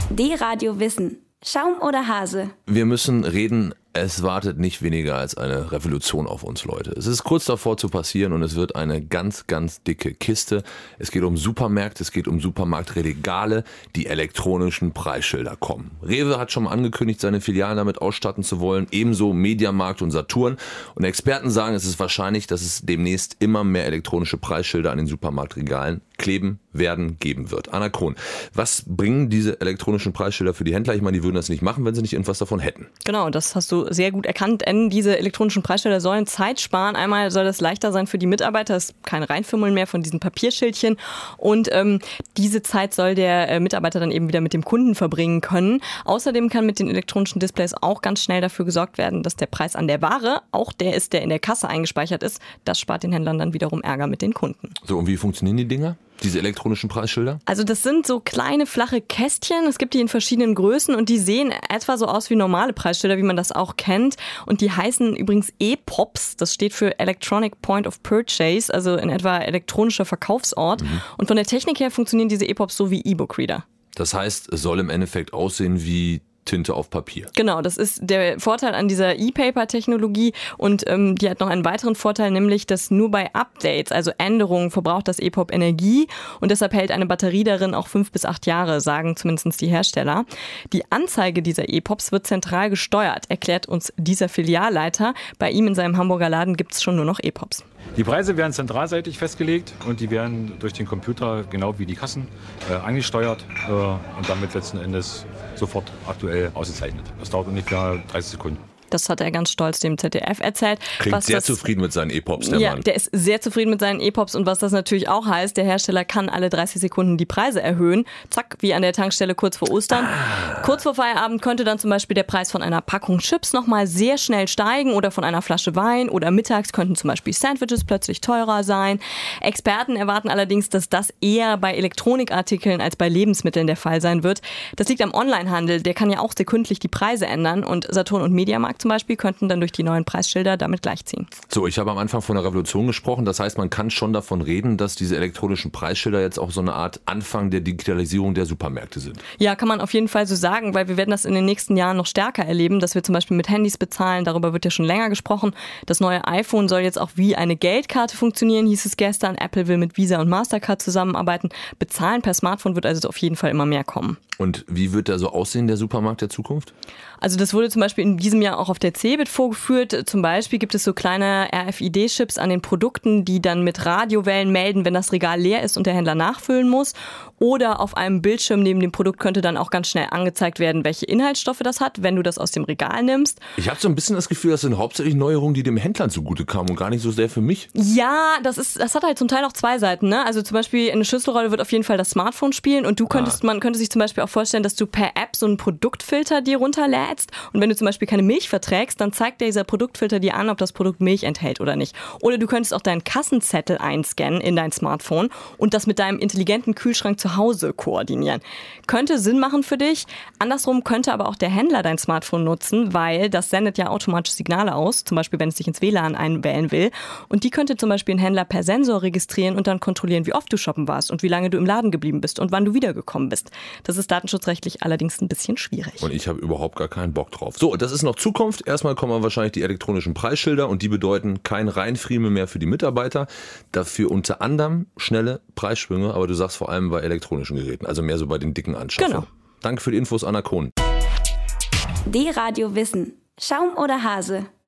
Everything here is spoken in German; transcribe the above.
D-Radio Wissen. Schaum oder Hase? Wir müssen reden. Es wartet nicht weniger als eine Revolution auf uns, Leute. Es ist kurz davor zu passieren und es wird eine ganz, ganz dicke Kiste. Es geht um Supermärkte, es geht um Supermarktregale, die elektronischen Preisschilder kommen. Rewe hat schon mal angekündigt, seine Filialen damit ausstatten zu wollen, ebenso Mediamarkt und Saturn. Und Experten sagen, es ist wahrscheinlich, dass es demnächst immer mehr elektronische Preisschilder an den Supermarktregalen kleben geben wird. Anna Krohn, was bringen diese elektronischen Preisschilder für die Händler? Ich meine, die würden das nicht machen, wenn sie nicht irgendwas davon hätten. Genau, das hast du sehr gut erkannt, denn diese elektronischen Preisschilder sollen Zeit sparen. Einmal soll das leichter sein für die Mitarbeiter, es ist kein Reinfummeln mehr von diesen Papierschildchen und diese Zeit soll der Mitarbeiter dann eben wieder mit dem Kunden verbringen können. Außerdem kann mit den elektronischen Displays auch ganz schnell dafür gesorgt werden, dass der Preis an der Ware auch der ist, der in der Kasse eingespeichert ist. Das spart den Händlern dann wiederum Ärger mit den Kunden. So, und wie funktionieren die Dinger? Diese elektronischen Preisschilder? Also das sind so kleine, flache Kästchen. Es gibt die in verschiedenen Größen und die sehen etwa so aus wie normale Preisschilder, wie man das auch kennt. Und die heißen übrigens EPOPs. Das steht für Electronic Point of Purchase, also in etwa elektronischer Verkaufsort. Und von der Technik her funktionieren diese EPOPs so wie E-Book-Reader. Das heißt, es soll im Endeffekt aussehen wie Tinte auf Papier. Genau, das ist der Vorteil an dieser E-Paper-Technologie und die hat noch einen weiteren Vorteil, nämlich, dass nur bei Updates, also Änderungen, verbraucht das EPOP Energie und deshalb hält eine Batterie darin auch 5 bis 8 Jahre, sagen zumindest die Hersteller. Die Anzeige dieser EPOPs wird zentral gesteuert, erklärt uns dieser Filialleiter. Bei ihm in seinem Hamburger Laden gibt es schon nur noch EPOPs. Die Preise werden zentralseitig festgelegt und die werden durch den Computer, genau wie die Kassen, angesteuert und damit letzten Endes sofort aktuell ausgezeichnet. Das dauert ungefähr 30 Sekunden. Das hat er ganz stolz dem ZDF erzählt. Klingt sehr zufrieden mit seinen EPOPs, der ja, Mann. Der ist sehr zufrieden mit seinen EPOPs und was das natürlich auch heißt, der Hersteller kann alle 30 Sekunden die Preise erhöhen. Zack, wie an der Tankstelle kurz vor Ostern. Kurz vor Feierabend könnte dann zum Beispiel der Preis von einer Packung Chips nochmal sehr schnell steigen oder von einer Flasche Wein oder mittags könnten zum Beispiel Sandwiches plötzlich teurer sein. Experten erwarten allerdings, dass das eher bei Elektronikartikeln als bei Lebensmitteln der Fall sein wird. Das liegt am Onlinehandel, der kann ja auch sekündlich die Preise ändern und Saturn und Mediamarkt zum Beispiel könnten dann durch die neuen Preisschilder damit gleichziehen. So, ich habe am Anfang von der Revolution gesprochen. Das heißt, man kann schon davon reden, dass diese elektronischen Preisschilder jetzt auch so eine Art Anfang der Digitalisierung der Supermärkte sind. Ja, kann man auf jeden Fall so sagen, weil wir werden das in den nächsten Jahren noch stärker erleben, dass wir zum Beispiel mit Handys bezahlen. Darüber wird ja schon länger gesprochen. Das neue iPhone soll jetzt auch wie eine Geldkarte funktionieren, hieß es gestern. Apple will mit Visa und Mastercard zusammenarbeiten. Bezahlen per Smartphone wird also auf jeden Fall immer mehr kommen. Und wie wird da so aussehen, der Supermarkt der Zukunft? Also das wurde zum Beispiel in diesem Jahr auch auf der CeBIT vorgeführt. Zum Beispiel gibt es so kleine RFID-Chips an den Produkten, die dann mit Radiowellen melden, wenn das Regal leer ist und der Händler nachfüllen muss. Oder auf einem Bildschirm neben dem Produkt könnte dann auch ganz schnell angezeigt werden, welche Inhaltsstoffe das hat, wenn du das aus dem Regal nimmst. Ich habe so ein bisschen das Gefühl, das sind hauptsächlich Neuerungen, die dem Händlern zugute kamen und gar nicht so sehr für mich. Ja, das hat halt zum Teil auch zwei Seiten, ne? Also zum Beispiel in der Schlüsselrolle wird auf jeden Fall das Smartphone spielen und man könnte sich zum Beispiel auch vorstellen, dass du per App so einen Produktfilter dir runterlädst und wenn du zum Beispiel keine Milch verträgst, dann zeigt dieser Produktfilter dir an, ob das Produkt Milch enthält oder nicht. Oder du könntest auch deinen Kassenzettel einscannen in dein Smartphone und das mit deinem intelligenten Kühlschrank zu Hause koordinieren. Könnte Sinn machen für dich. Andersrum könnte aber auch der Händler dein Smartphone nutzen, weil das sendet ja automatisch Signale aus, zum Beispiel wenn es sich ins WLAN einwählen will. Und die könnte zum Beispiel ein Händler per Sensor registrieren und dann kontrollieren, wie oft du shoppen warst und wie lange du im Laden geblieben bist und wann du wiedergekommen bist. Das ist datenschutzrechtlich allerdings ein bisschen schwierig. Und ich habe überhaupt gar keinen Bock drauf. So, das ist noch Zukunft. Erstmal kommen wahrscheinlich die elektronischen Preisschilder und die bedeuten kein Reinfriemel mehr für die Mitarbeiter. Dafür unter anderem schnelle Preissprünge, aber du sagst vor allem bei elektronischen Geräten, also mehr so bei den dicken Anschaffungen. Genau. Danke für die Infos, Anna Krohn. D-Radio Wissen. Schaum oder Hase?